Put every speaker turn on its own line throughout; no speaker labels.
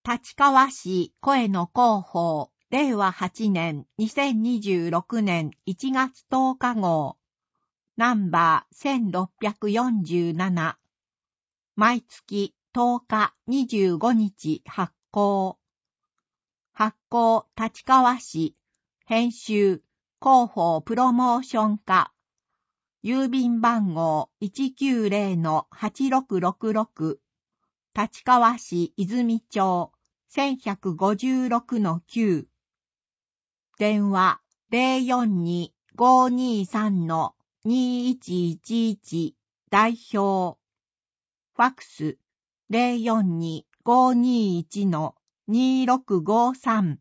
立川市声の広報令和8年2026年1月10日号ナンバー1647毎月10日25日発行立川市編集広報プロモーション課郵便番号 190-8666 立川市泉町 1156-9 電話 042-523-2111 代表ファックス 042-521-2653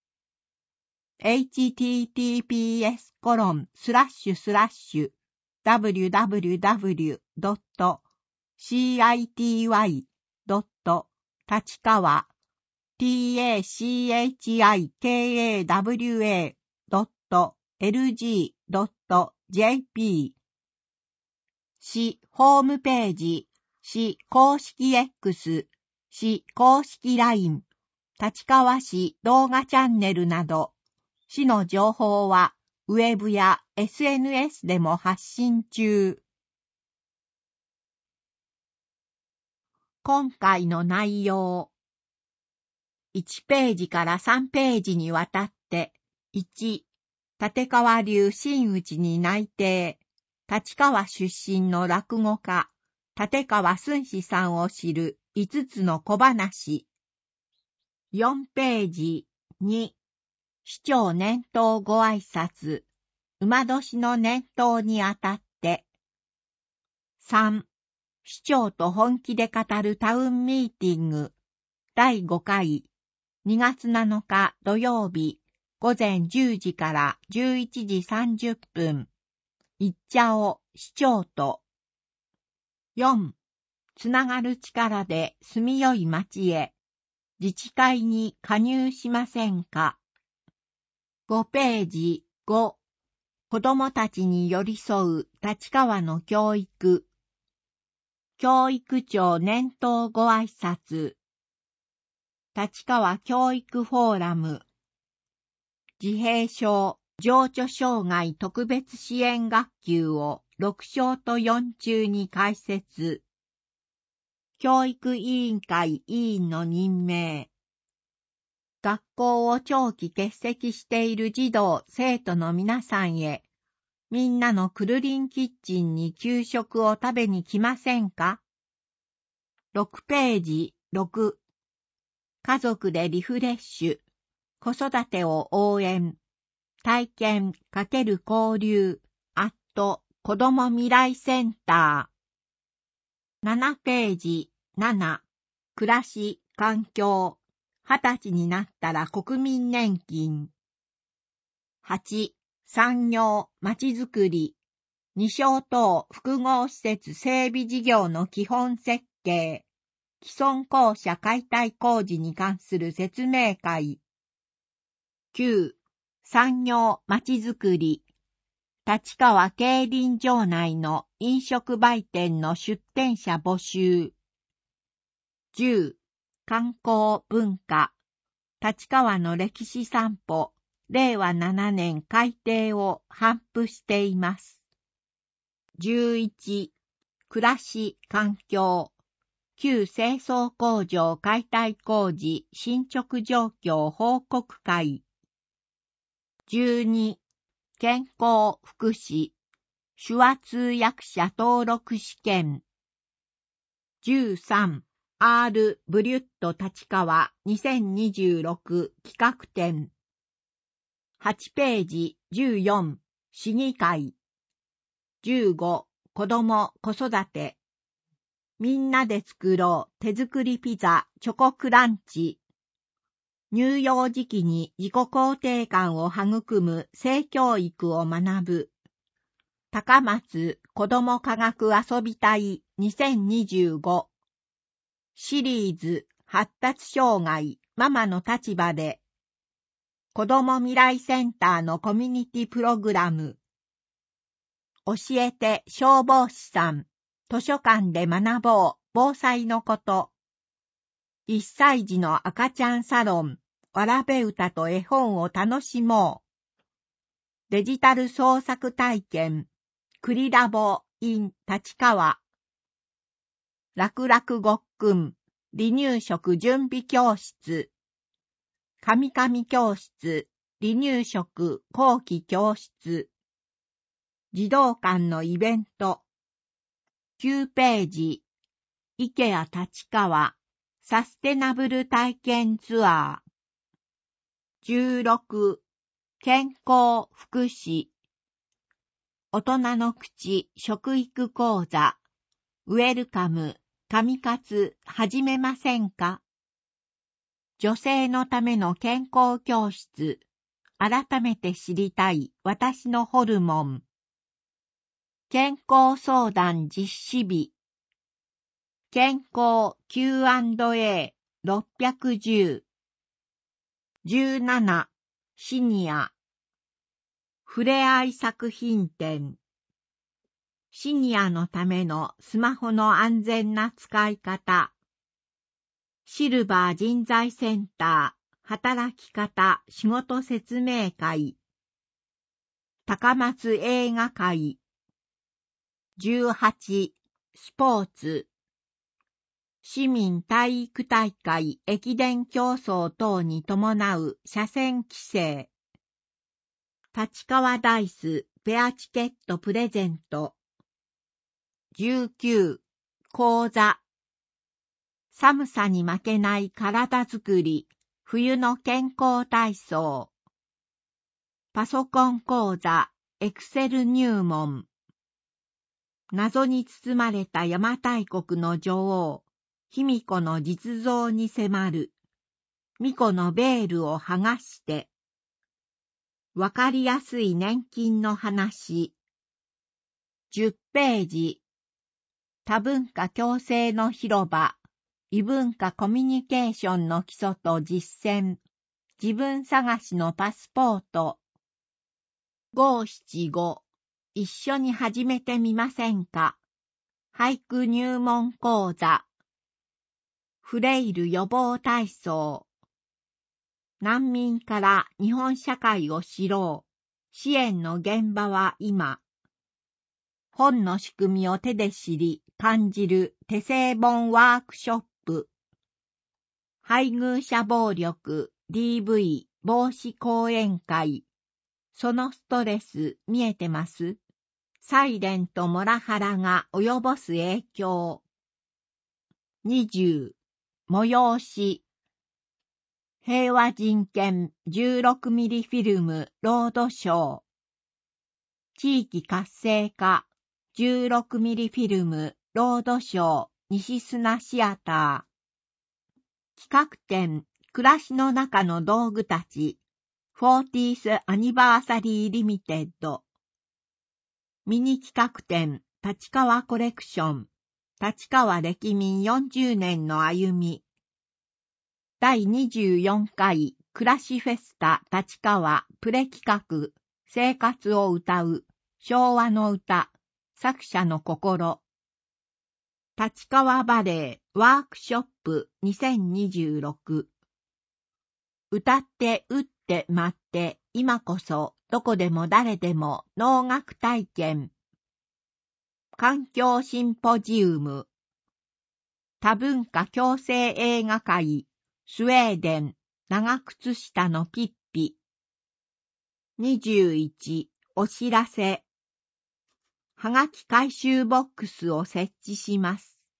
https://www.city.tkawa.lg.jp 市ホームページ市公式 X 市公式 LINE 立川市動画チャンネルなど市の情報はウェブや SNS でも発信中。今回の内容1ページから3ページにわたって1、立川流真打ちに内定立川出身の落語家立川寸志さんを知る5つの小話4ページ2、市長年頭ご挨拶馬年の年頭にあたって3、市長と本気で語るタウンミーティング第5回2月7日土曜日午前10時から11時30分いっちゃお市長と4、つながる力で住みよい町へ自治会に加入しませんか5ページ5、子どもたちに寄り添う立川の教育教育長年頭ご挨拶立川教育フォーラム自閉症情緒障害特別支援学級を6小と4中に開設教育委員会委員の任命学校を長期欠席している児童生徒の皆さんへみんなのくるりんキッチンに給食を食べに来ませんか6ページ6家族でリフレッシュ子育てを応援体験×交流子ども未来センター7ページ7暮らし環境20歳になったら国民年金8産業まちづくり二小等複合施設整備事業の基本設計既存校舎解体工事に関する説明会9産業まちづくり立川競輪場内の飲食売店の出店者募集10観光文化立川の歴史散歩令和7年改訂を頒布しています11暮らし環境旧清掃工場解体工事進捗状況報告会12健康福祉手話通訳者登録試験13 R ブリュット立川2026企画展8ページ14市議会15子ども子育てみんなで作ろう手作りピザチョコクランチ乳幼児期に自己肯定感を育む性教育を学ぶ高松子ども科学遊び隊2025シリーズ発達障害ママの立場で子ども未来センターのコミュニティプログラム教えて消防士さん図書館で学ぼう防災のこと 1歳児の赤ちゃんサロン、わらべ歌と絵本を楽しもう。デジタル創作体験、クリラボ in 立川。楽々ごっくん、離乳食準備教室。神々教室、離乳食後期教室。児童館のイベント。9ページ。IKEA立川。サステナブル体験ツアー。16、健康福祉。大人の口食育講座。ウェルカム、神活始めませんか？女性のための健康教室。改めて知りたい私のホルモン。健康相談実施日。健康 Q&A610。17、シニア。ふれあい作品展。シニアのためのスマホの安全な使い方。シルバー人材センター、働き方仕事説明会。高松映画会。18、スポーツ。市民体育大会駅伝競争等に伴う車線規制。立川ダイスペアチケットプレゼント。19、講座。寒さに負けない体づくり、冬の健康体操。パソコン講座、エクセル入門。謎に包まれた邪馬台国の女王、卑弥呼の実像に迫る。巫女のベールを剥がして。わかりやすい年金の話。10ページ。多文化共生の広場。異文化コミュニケーションの基礎と実践。自分探しのパスポート。575。一緒に始めてみませんか？俳句入門講座。フレイル予防体操。難民から日本社会を知ろう。支援の現場は今。本の仕組みを手で知り、感じる手製本ワークショップ。配偶者暴力 DV 防止講演会。そのストレス見えてます？サイレントモラハラが及ぼす影響。20、催し。平和人権16ミリフィルムロードショー。地域活性化16ミリフィルムロードショー西砂シアター。企画展暮らしの中の道具たち 40th アニバーサリーリミテッド。ミニ企画展立川コレクション立川歴民40年の歩み。第24回暮らしフェスタ立川プレ企画生活を歌う昭和の歌作者の心。立川バレエワークショップ2026。歌って打って待って今こそどこでも誰でも能楽体験。環境シンポジウム。多文化共生映画会スウェーデン長靴下のピッピ。21お知らせ。はがき回収ボックスを設置します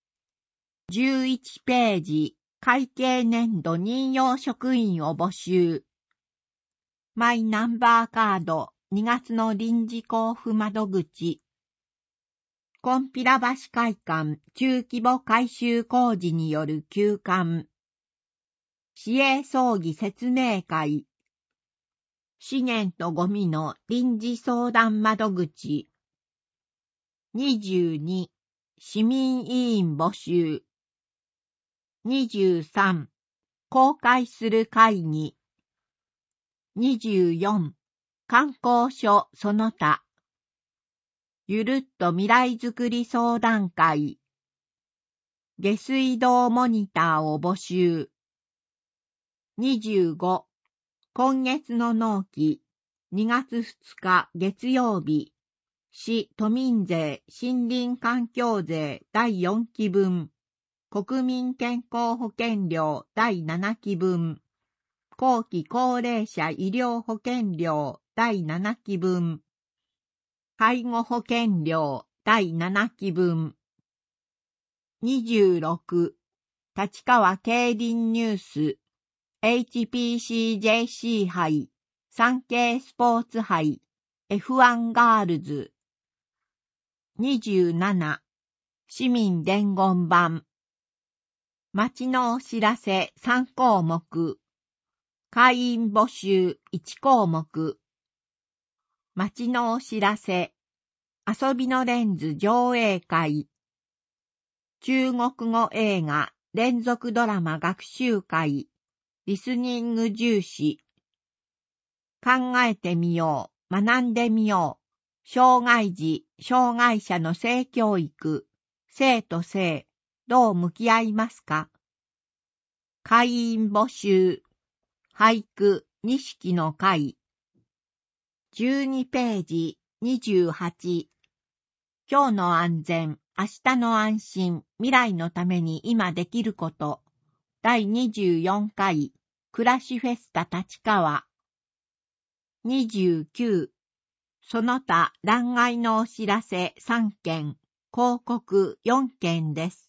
。11ページ会計年度任用職員を募集。マイナンバーカード2月の臨時交付窓口。コンピラ橋会館中規模改修工事による休館。市営葬儀説明会。資源とゴミの臨時相談窓口。22、市民委員募集。23、公開する会議。24、観光所その他。ゆるっと未来づくり相談会。 下水道モニターを募集。25、今月の納期、2月2日月曜日、市都民税森林環境税第4期分、国民健康保険料第7期分、後期高齢者医療保険料第7期分、介護保険料第7期分。26、立川競輪ニュース、HPCJC 杯、産経スポーツ杯、F1 ガールズ。27、市民伝言板。町のお知らせ3項目。会員募集1項目。町のお知らせ。遊びのレンズ上映会。中国語映画連続ドラマ学習会。リスニング重視。考えてみよう、学んでみよう。障害児、障害者の性教育。性と性、どう向き合いますか？会員募集。俳句、錦の会。12ページ、28。今日の安全、明日の安心、未来のために今できること。第24回、暮らしフェスタ立川。29、その他欄外のお知らせ3件、広告4件です。